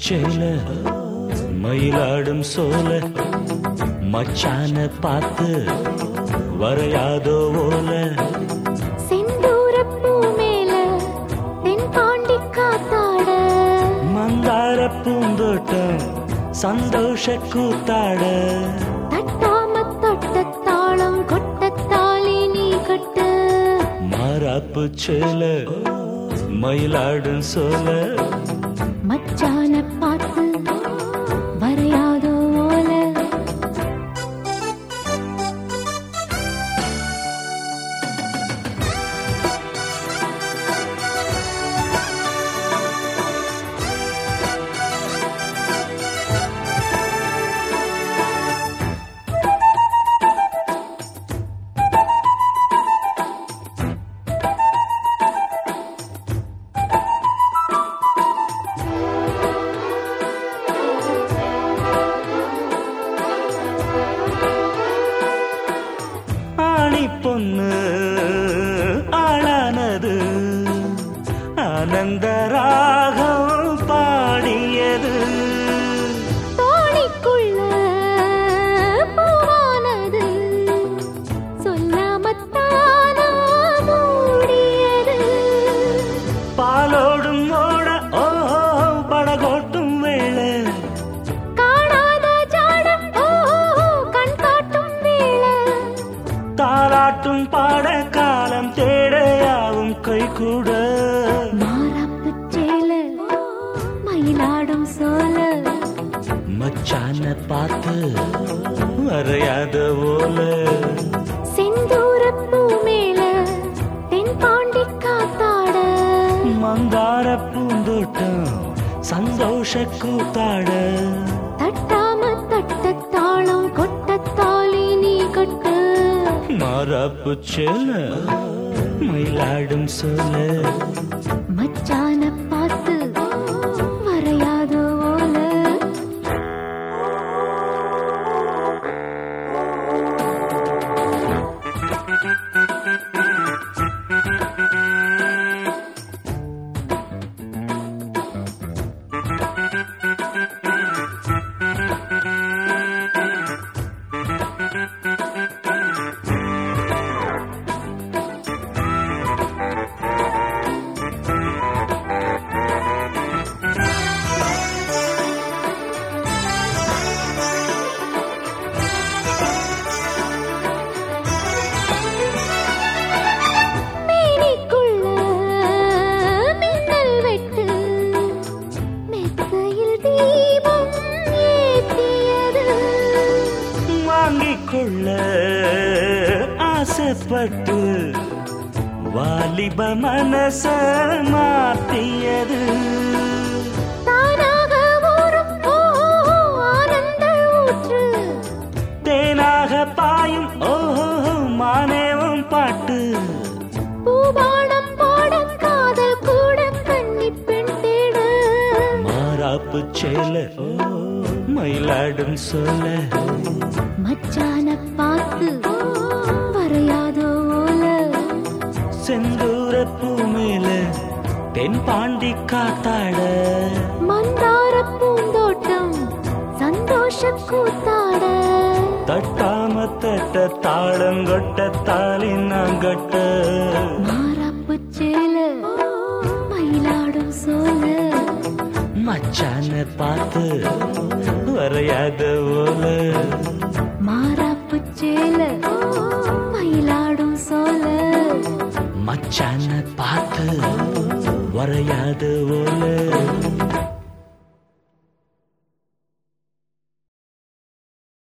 சேல மயிலாடும் சோல மச்சான பார்த்து வரையாதோ ஓல செந்தூர பூ மேல தென்பாண்டி காத்தாட மந்தார பூந்தோட்டம் சந்தோஷ கூத்தாட தட்டாம தொட்ட தாளம் கொட்ட தாலி நீ கட்டு மாறாப்பு சேல மயிலாடும் சோல மச்சான பார்த்து வரையாதோ ஓல பொண்ணு ஆளானது ஆனந்த ராகம் பாடியது தோணிக்குள்ள பூவானது சொல்லாமத்தானா மூடியது பாலோடும் ஓட ஓ படகோட்டும் வேளை காணாத ஜாடம் ஓ கண் காட்டும் வேளை தாலாட்டும் பாட காலம் தேடையாவும் கை கூட மாறாப்பு சேல மயிலாடும் சோல மச்சான பார்த்து வரையாத ஓல செந்தூர பூ மேல தென்பாண்டி காத்தாட மந்தார பூந்தோட்டம் சந்தோஷ கூத்தாட தட்டாம தட்ட தாளம் கொட்ட தாலி நீ கட்டு மாறாப்பு சேல மயிலாடும் சோல மச்சான பார்த்து வரையாதோ ஓல கொள்ள ஆசைப்பட்டு வாலிப மனச மாத்தியது தானாக ஊறும் ஆனந்த ஊற்று தேனாக பாயும் ஓஹோ மானேவும் பாட்டு பூபாடம் பாட காதல் கூட கன்னி பெண் தேட மாறாப்பு சேல மயிலாடும் சோல மச்சான பார்த்து வரையாதோ ஓல செந்தூர பூ மேல தென்பாண்டி காத்தாட மந்தார பூந்தோட்டம் சந்தோஷ கூத்தாட தட்டாம தட்ட தாளங்கொட்ட தாலி நாங்கட்ட மாறாப்பு சேல மயிலாடும் சோல மச்சான பார்த்து வரையாத ஓல